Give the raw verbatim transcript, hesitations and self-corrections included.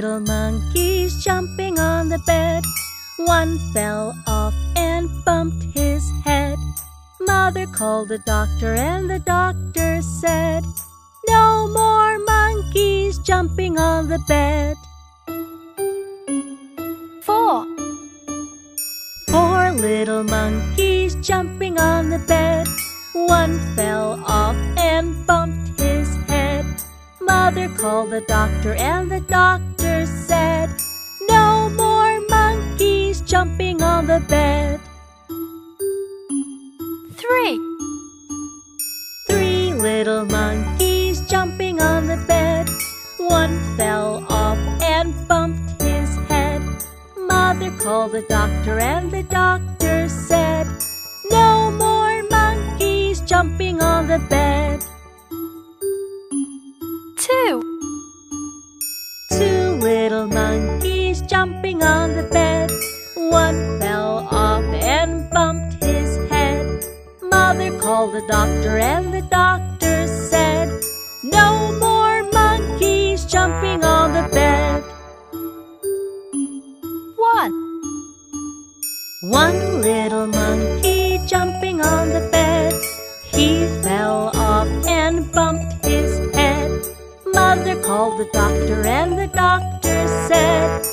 little monkeys jumping on the bed. One fell off and bumped his head. Mother called the doctor and the doctor said, "No more monkeys jumping on the bed." Four. Four little monkeys jumping on the bed. One fell off and bumped his head. Mother called the doctor and the doctor said, "No more monkeys jumping on the bed." Three. Three little monkeys jumping on the bed. One fell off and bumped his head. Mother called the doctor and the doctor said, "No more monkeys jumping on the bed." Two. Two little monkeys jumping on the bed. One fell off and bumped his head. Mother called the doctor and the doctor said, "No more monkeys jumping on the bed." One. One little monkey jumping on the bed. He fell off and bumped his head. Mother called the doctor and the doctor said,